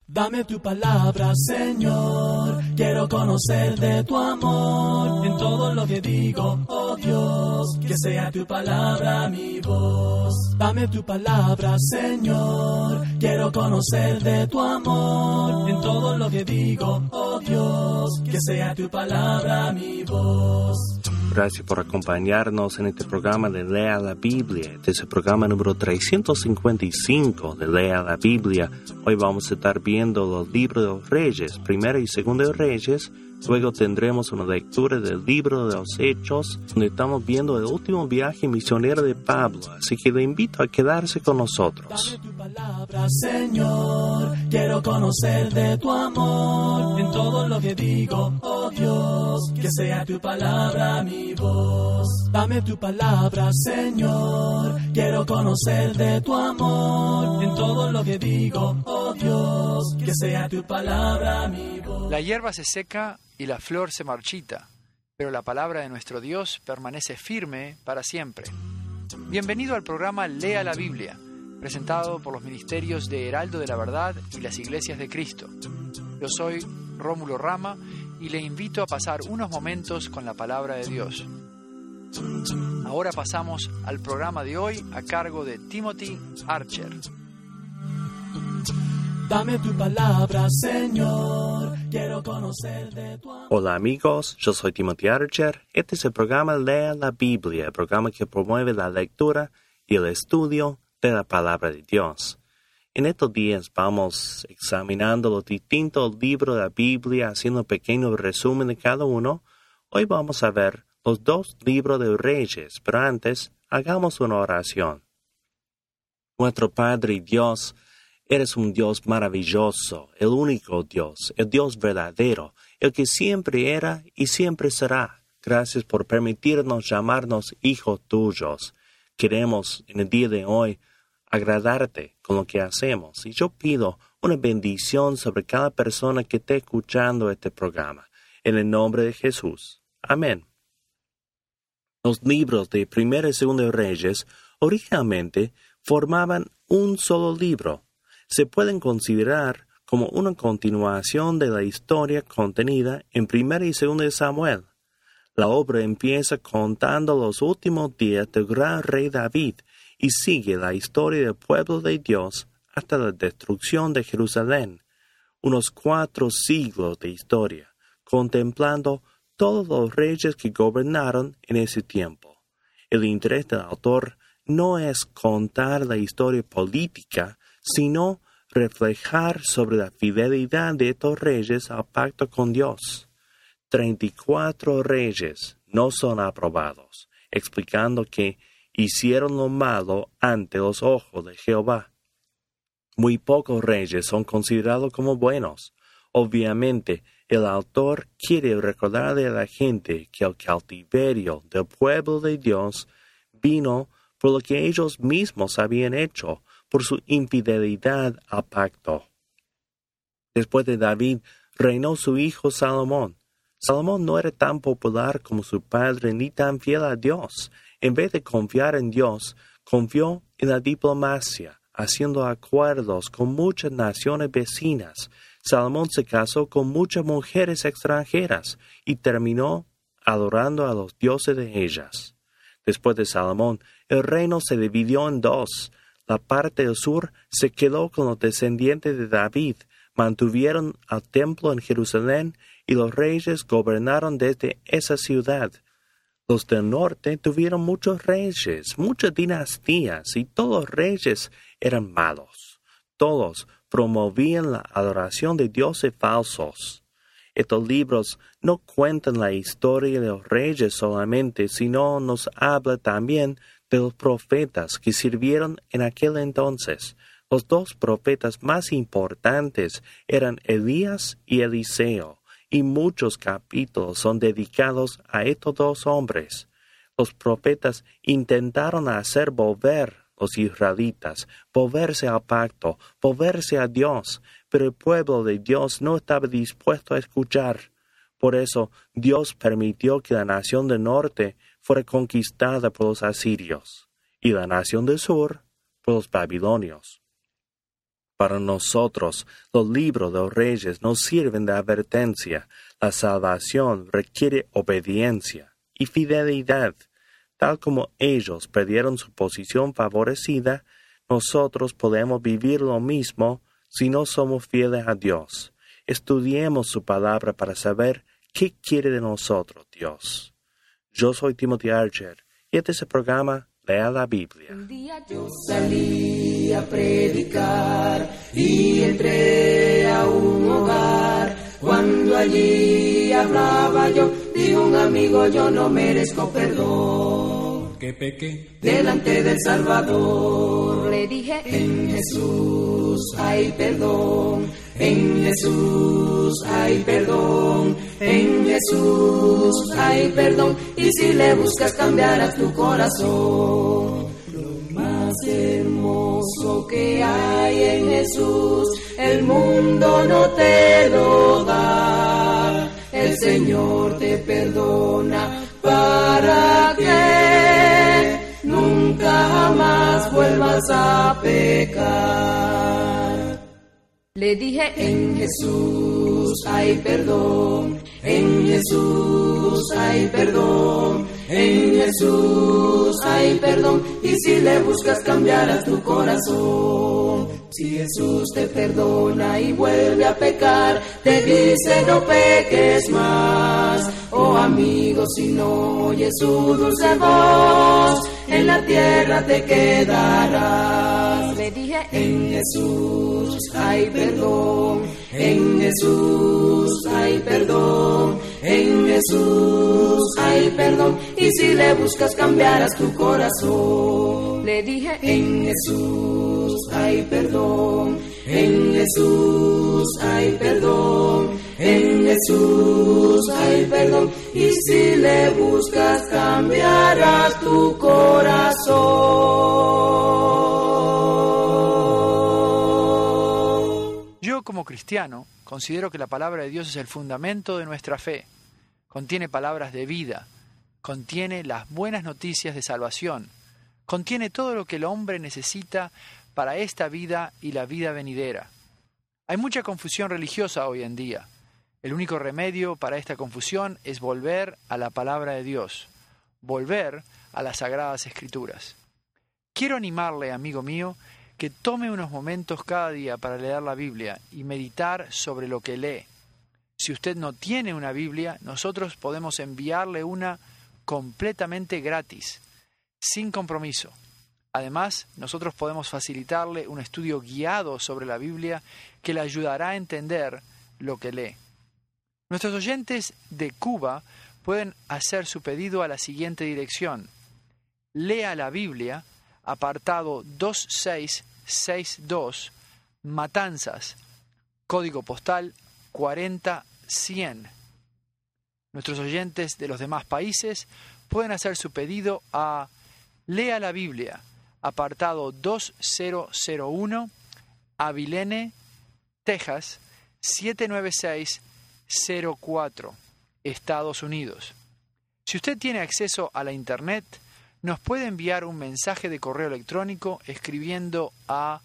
Dame tu palabra, Señor, quiero conocer de tu amor. En todo lo que digo, oh Dios, que sea tu palabra mi voz. Dame tu palabra, Señor, quiero conocer de tu amor. En todo lo que digo, oh Dios, que sea tu palabra mi voz. Gracias por acompañarnos en este programa de Lea la Biblia. Este es el programa número 355 de Lea la Biblia. Hoy vamos a estar viendo los libros de los Reyes, Primera y Segunda de Reyes. Luego tendremos una lectura del libro de los Hechos, donde estamos viendo el último viaje misionero de Pablo. Así que le invito a quedarse con nosotros. Dame tu palabra, Señor, quiero conocer de tu amor. En todo lo que digo, oh Dios, que sea tu palabra mi voz. Dame tu palabra, Señor, quiero conocer de tu amor. En todo lo que digo, oh Dios, que sea tu palabra mi voz. La hierba se seca y la flor se marchita, pero la palabra de nuestro Dios permanece firme para siempre. Bienvenido al programa Lea la Biblia, presentado por los ministerios de Heraldo de la Verdad y las Iglesias de Cristo. Yo soy Rómulo Rama y le invito a pasar unos momentos con la palabra de Dios. Ahora pasamos al programa de hoy a cargo de Timothy Archer. Dame tu palabra, Señor, quiero conocer de tu amor. Hola amigos, yo soy Timothy Archer. Este es el programa Lea la Biblia, el programa que promueve la lectura y el estudio de la palabra de Dios. En estos días vamos examinando los distintos libros de la Biblia, haciendo un pequeño resumen de cada uno. Hoy vamos a ver los 2 libros de Reyes, pero antes hagamos una oración. Nuestro Padre y Dios, eres un Dios maravilloso, el único Dios, el Dios verdadero, el que siempre era y siempre será. Gracias por permitirnos llamarnos hijos tuyos. Queremos en el día de hoy agradarte con lo que hacemos. Y yo pido una bendición sobre cada persona que esté escuchando este programa. En el nombre de Jesús. Amén. Los libros de Primera y Segunda de Reyes originalmente formaban un solo libro. Se pueden considerar como una continuación de la historia contenida en Primera y Segunda de Samuel. La obra empieza contando los últimos días del gran rey David y sigue la historia del pueblo de Dios hasta la destrucción de Jerusalén. Unos 4 siglos de historia, contemplando todos los reyes que gobernaron en ese tiempo. El interés del autor no es contar la historia política, sino reflejar sobre la fidelidad de estos reyes al pacto con Dios. 34 reyes no son aprobados, explicando que hicieron lo malo ante los ojos de Jehová. Muy pocos reyes son considerados como buenos. Obviamente, el autor quiere recordarle a la gente que el cautiverio del pueblo de Dios vino por lo que ellos mismos habían hecho, por su infidelidad al pacto. Después de David, reinó su hijo Salomón. Salomón no era tan popular como su padre ni tan fiel a Dios. En vez de confiar en Dios, confió en la diplomacia, haciendo acuerdos con muchas naciones vecinas. Salomón se casó con muchas mujeres extranjeras y terminó adorando a los dioses de ellas. Después de Salomón, el reino se dividió en 2. La parte del sur se quedó con los descendientes de David, mantuvieron al templo en Jerusalén y los reyes gobernaron desde esa ciudad. Los del norte tuvieron muchos reyes, muchas dinastías, y todos los reyes eran malos. Todos promovían la adoración de dioses falsos. Estos libros no cuentan la historia de los reyes solamente, sino nos habla también de los profetas que sirvieron en aquel entonces. Los 2 profetas más importantes eran Elías y Eliseo, y muchos capítulos son dedicados a estos 2 hombres. Los profetas intentaron hacer volver los israelitas, volverse al pacto, volverse a Dios, pero el pueblo de Dios no estaba dispuesto a escuchar. Por eso Dios permitió que la nación del norte fuera conquistada por los asirios y la nación del sur por los babilonios. Para nosotros, los libros de los reyes nos sirven de advertencia. La salvación requiere obediencia y fidelidad. Tal como ellos perdieron su posición favorecida, nosotros podemos vivir lo mismo si no somos fieles a Dios. Estudiemos su palabra para saber qué quiere de nosotros Dios. Yo soy Timothy Archer y este es el programa Lea la Biblia. Un día yo salí a predicar y entré a un hogar. Cuando allí hablaba yo, dijo un amigo, yo no merezco perdón. Que pequé Delante del Salvador le dije, en Jesús hay perdón, en Jesús hay perdón, en Jesús hay perdón. Y si le buscas cambiarás tu corazón. Lo más hermoso que hay en Jesús, el mundo no te lo da. El Señor te perdona para que nunca jamás vuelvas a pecar. Le dije, en Jesús hay perdón, en Jesús hay perdón, en Jesús hay perdón. Y si le buscas cambiarás tu corazón. Si Jesús te perdona y vuelve a pecar, te dice no peques más. Oh amigo, si no oyes su dulce voz, en la tierra te quedarás. Le dije, en Jesús hay perdón, en Jesús hay perdón, en Jesús hay perdón. Y si le buscas cambiarás tu corazón. Le dije, en Jesús hay perdón, en Jesús hay perdón, en Jesús hay perdón. Y si le buscas cambiarás tu corazón. Yo, como cristiano, considero que la palabra de Dios es el fundamento de nuestra fe. Contiene palabras de vida, contiene las buenas noticias de salvación, contiene todo lo que el hombre necesita para esta vida y la vida venidera. Hay mucha confusión religiosa hoy en día. El único remedio para esta confusión es volver a la palabra de Dios, volver a las Sagradas Escrituras. Quiero animarle, amigo mío, que tome unos momentos cada día para leer la Biblia y meditar sobre lo que lee. Si usted no tiene una Biblia, nosotros podemos enviarle una completamente gratis, sin compromiso. Además, nosotros podemos facilitarle un estudio guiado sobre la Biblia que le ayudará a entender lo que lee. Nuestros oyentes de Cuba pueden hacer su pedido a la siguiente dirección: Lea la Biblia, apartado 2662, Matanzas, código postal 40100. Nuestros oyentes de los demás países pueden hacer su pedido a Lea la Biblia, apartado 2001, Abilene, Texas, 79604, Estados Unidos. Si usted tiene acceso a la Internet, nos puede enviar un mensaje de correo electrónico escribiendo a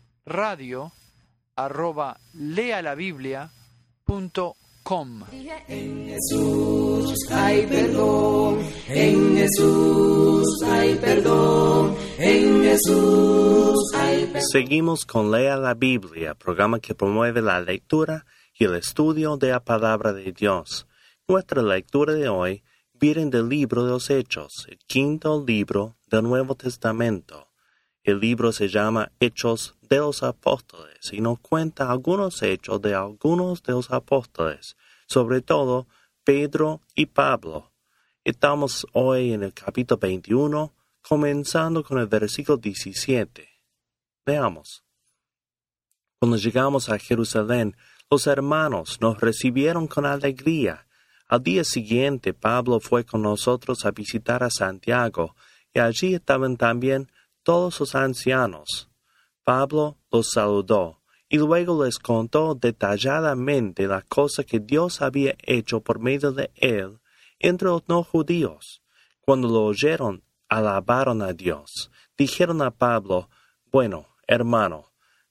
radio@lealabiblia.com. En Jesús hay perdón, en Jesús hay perdón, en Jesús hay perdón. Seguimos con Lea la Biblia, programa que promueve la lectura y el estudio de la palabra de Dios. Nuestra lectura de hoy viene del libro de los Hechos, el quinto libro del Nuevo Testamento. El libro se llama Hechos de los Apóstoles y nos cuenta algunos hechos de algunos de los apóstoles, sobre todo Pedro y Pablo. Estamos hoy en el capítulo 21, comenzando con el versículo 17. Veamos. Cuando llegamos a Jerusalén, los hermanos nos recibieron con alegría. Al día siguiente, Pablo fue con nosotros a visitar a Santiago, y allí estaban también todos los ancianos. Pablo los saludó, y luego les contó detalladamente la cosa que Dios había hecho por medio de él entre los no judíos. Cuando lo oyeron, alabaron a Dios. Dijeron a Pablo: «Bueno, hermano,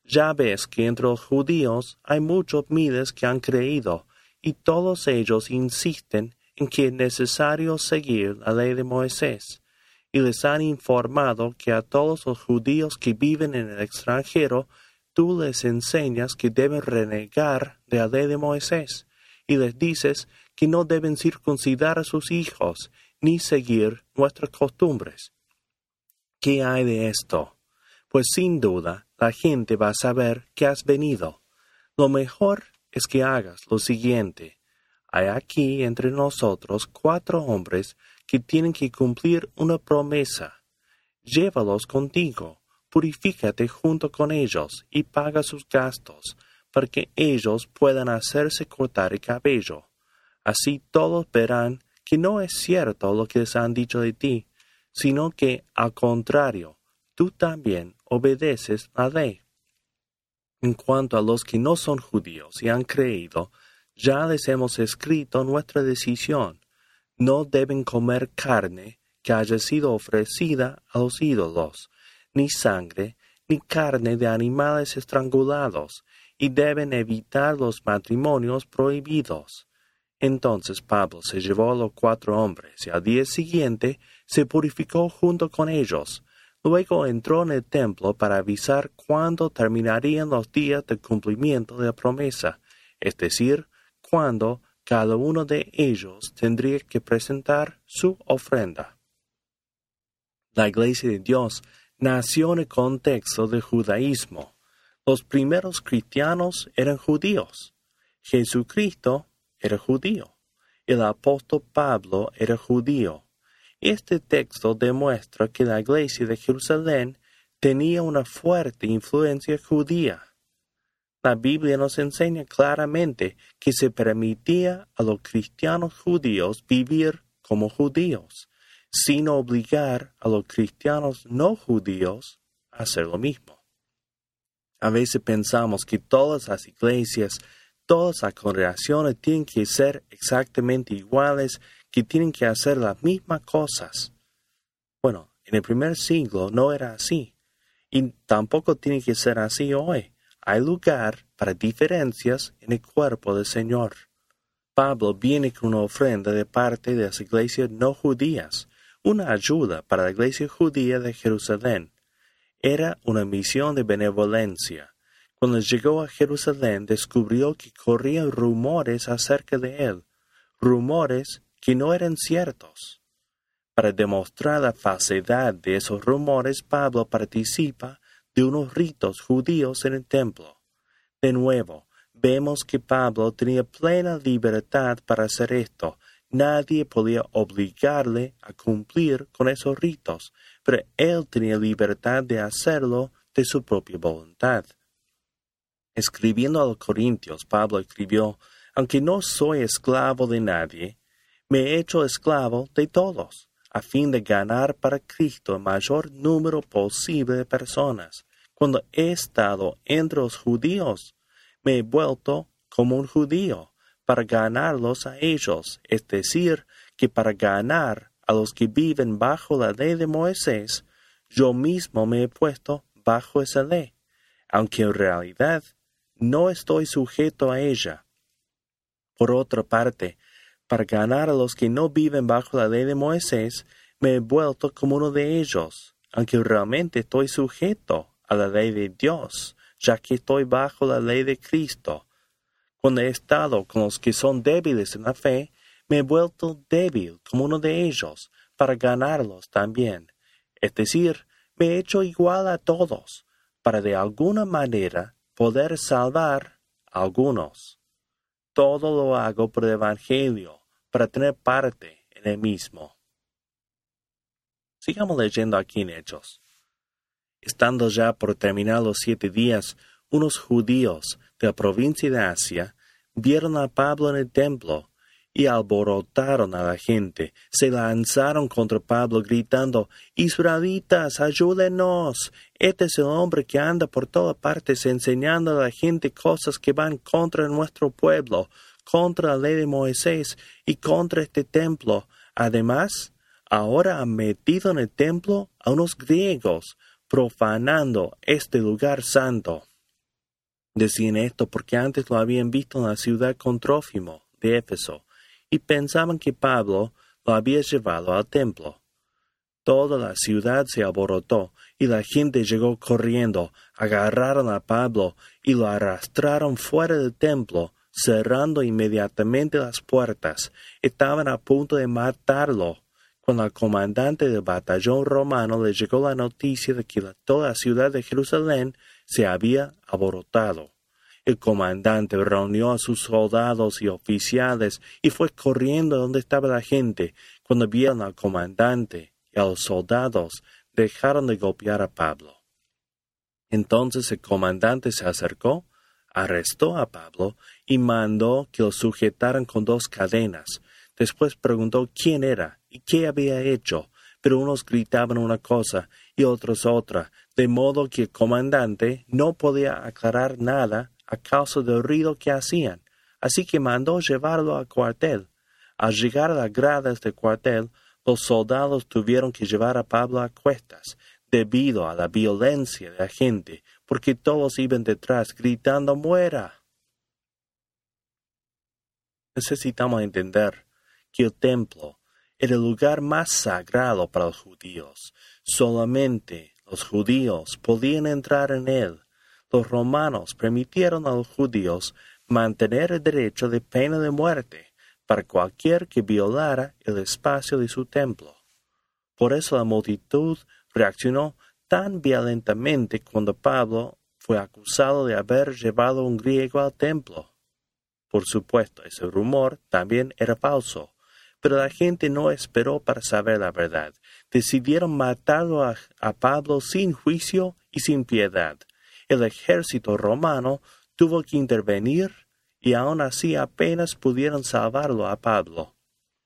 Ya ves que entre los judíos hay muchos miles que han creído, y todos ellos insisten en que es necesario seguir la ley de Moisés, y les han informado que a todos los judíos que viven en el extranjero, tú les enseñas que deben renegar de la ley de Moisés, y les dices que no deben circuncidar a sus hijos, ni seguir nuestras costumbres. ¿Qué hay de esto? Pues sin duda la gente va a saber que has venido. Lo mejor es que hagas lo siguiente. Hay aquí entre nosotros 4 hombres que tienen que cumplir una promesa. Llévalos contigo, purifícate junto con ellos y paga sus gastos, para que ellos puedan hacerse cortar el cabello. Así todos verán que no es cierto lo que les han dicho de ti, sino que, al contrario, tú también obedeces la ley. En cuanto a los que no son judíos y han creído, ya les hemos escrito nuestra decisión. No deben comer carne que haya sido ofrecida a los ídolos, ni sangre, ni carne de animales estrangulados, y deben evitar los matrimonios prohibidos. Entonces Pablo se llevó a los 4 hombres, y al día siguiente se purificó junto con ellos. Luego entró en el templo para avisar cuándo terminarían los días de cumplimiento de la promesa, es decir, cuándo cada uno de ellos tendría que presentar su ofrenda. La Iglesia de Dios nació en el contexto del judaísmo. Los primeros cristianos eran judíos. Jesucristo era judío. El apóstol Pablo era judío. Este texto demuestra que la Iglesia de Jerusalén tenía una fuerte influencia judía. La Biblia nos enseña claramente que se permitía a los cristianos judíos vivir como judíos, sin obligar a los cristianos no judíos a hacer lo mismo. A veces pensamos que todas las iglesias, todas las congregaciones tienen que ser exactamente iguales, que tienen que hacer las mismas cosas. Bueno, en el primer siglo no era así, y tampoco tiene que ser así hoy. Hay lugar para diferencias en el cuerpo del Señor. Pablo viene con una ofrenda de parte de las iglesias no judías, una ayuda para la iglesia judía de Jerusalén. Era una misión de benevolencia. Cuando llegó a Jerusalén descubrió que corrían rumores acerca de él, rumores que no eran ciertos. Para demostrar la falsedad de esos rumores, Pablo participa de unos ritos judíos en el templo. De nuevo, vemos que Pablo tenía plena libertad para hacer esto. Nadie podía obligarle a cumplir con esos ritos, pero él tenía libertad de hacerlo de su propia voluntad. Escribiendo a los Corintios, Pablo escribió: aunque no soy esclavo de nadie, me he hecho esclavo de todos, a fin de ganar para Cristo el mayor número posible de personas. Cuando he estado entre los judíos, me he vuelto como un judío, para ganarlos a ellos, es decir, que para ganar a los que viven bajo la ley de Moisés, yo mismo me he puesto bajo esa ley, aunque en realidad no estoy sujeto a ella. Por otra parte, para ganar a los que no viven bajo la ley de Moisés, me he vuelto como uno de ellos, aunque realmente estoy sujeto a la ley de Dios, ya que estoy bajo la ley de Cristo. Cuando he estado con los que son débiles en la fe, me he vuelto débil como uno de ellos, para ganarlos también. Es decir, me he hecho igual a todos, para de alguna manera poder salvar a algunos. Todo lo hago por el Evangelio, para tener parte en el mismo. Sigamos leyendo aquí en Hechos. Estando ya por terminar los 7 días, unos judíos de la provincia de Asia vieron a Pablo en el templo y alborotaron a la gente. Se lanzaron contra Pablo gritando: «Israelitas, ayúdenos. Este es el hombre que anda por todas partes enseñando a la gente cosas que van contra nuestro pueblo, contra la ley de Moisés y contra este templo. Además, ahora han metido en el templo a unos griegos, profanando este lugar santo». Decían esto porque antes lo habían visto en la ciudad con Trófimo de Éfeso y pensaban que Pablo lo había llevado al templo. Toda la ciudad se alborotó y la gente llegó corriendo, agarraron a Pablo y lo arrastraron fuera del templo, cerrando inmediatamente las puertas. Estaban a punto de matarlo, cuando al comandante del batallón romano le llegó la noticia de que toda la ciudad de Jerusalén se había alborotado. El comandante reunió a sus soldados y oficiales y fue corriendo donde estaba la gente. Cuando vieron al comandante y a los soldados, dejaron de golpear a Pablo. Entonces el comandante se acercó, arrestó a Pablo y mandó que lo sujetaran con 2 cadenas. Después preguntó quién era y qué había hecho, pero unos gritaban una cosa y otros otra, de modo que el comandante no podía aclarar nada a causa del ruido que hacían, así que mandó llevarlo al cuartel. Al llegar a las gradas del cuartel, los soldados tuvieron que llevar a Pablo a cuestas, debido a la violencia de la gente, porque todos iban detrás gritando «¡Muera!». Necesitamos entender que el templo era el lugar más sagrado para los judíos. Solamente los judíos podían entrar en él. Los romanos permitieron a los judíos mantener el derecho de pena de muerte para cualquier que violara el espacio de su templo. Por eso la multitud reaccionó tan violentamente cuando Pablo fue acusado de haber llevado a un griego al templo. Por supuesto, ese rumor también era falso, pero la gente no esperó para saber la verdad. Decidieron matarlo a Pablo sin juicio y sin piedad. El ejército romano tuvo que intervenir y aún así apenas pudieron salvarlo a Pablo.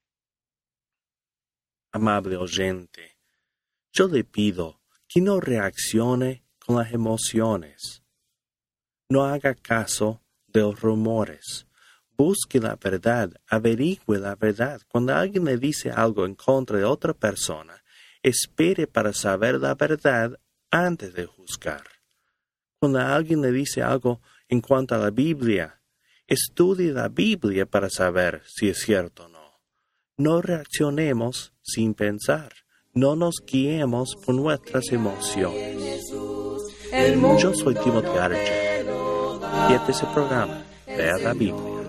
Amable oyente, yo le pido que no reaccione con las emociones. No haga caso de los rumores. Busque la verdad, averigüe la verdad. Cuando alguien le dice algo en contra de otra persona, espere para saber la verdad antes de juzgar. Cuando alguien le dice algo en cuanto a la Biblia, estudie la Biblia para saber si es cierto o no. No reaccionemos sin pensar. No nos guiemos por nuestras emociones. Yo soy Timothy Archer y este es el programa Lea la Biblia.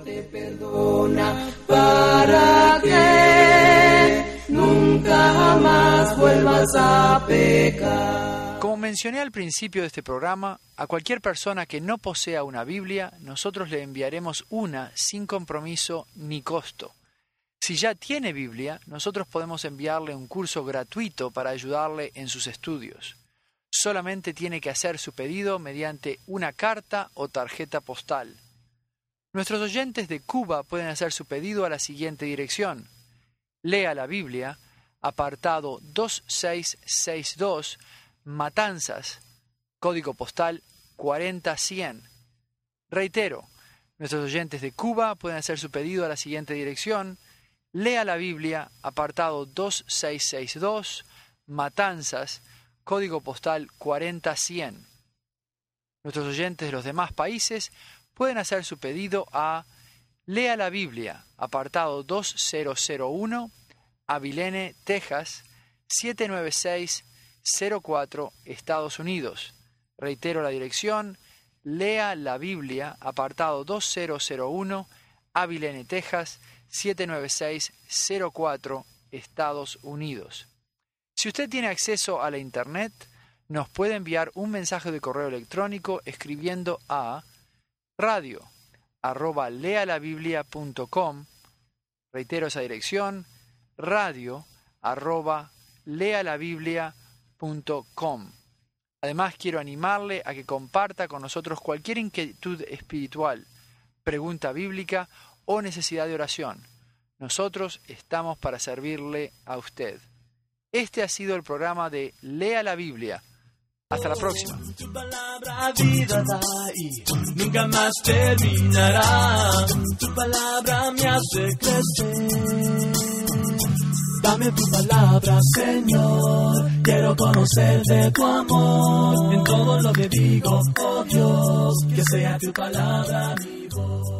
Para que nunca jamás vuelvas a pecar. Como mencioné al principio de este programa, a cualquier persona que no posea una Biblia, nosotros le enviaremos una sin compromiso ni costo. Si ya tiene Biblia, nosotros podemos enviarle un curso gratuito para ayudarle en sus estudios. Solamente tiene que hacer su pedido mediante una carta o tarjeta postal. Nuestros oyentes de Cuba pueden hacer su pedido a la siguiente dirección. Lea la Biblia, apartado 2662, Matanzas, código postal 40100. Reitero, nuestros oyentes de Cuba pueden hacer su pedido a la siguiente dirección. Lea la Biblia, apartado 2662, Matanzas, código postal 40100. Nuestros oyentes de los demás países pueden hacer su pedido a Lea la Biblia, apartado 2001, Abilene, Texas, 79604, Estados Unidos. Reitero la dirección, Lea la Biblia, apartado 2001, Abilene, Texas, 79604, Estados Unidos. Si usted tiene acceso a la Internet, nos puede enviar un mensaje de correo electrónico escribiendo a radio@lealabiblia.com. Reitero esa dirección, radio@lealabiblia.com. Además, quiero animarle a que comparta con nosotros cualquier inquietud espiritual, pregunta bíblica o necesidad de oración. Nosotros estamos para servirle a usted. Este ha sido el programa de Lea la Biblia. Hasta la próxima. Tu palabra vida da y nunca más terminará. Tu palabra me hace crecer. Dame tu palabra, Señor, quiero conocer de tu amor. En todo lo que digo, oh Dios, que sea tu palabra mi voz.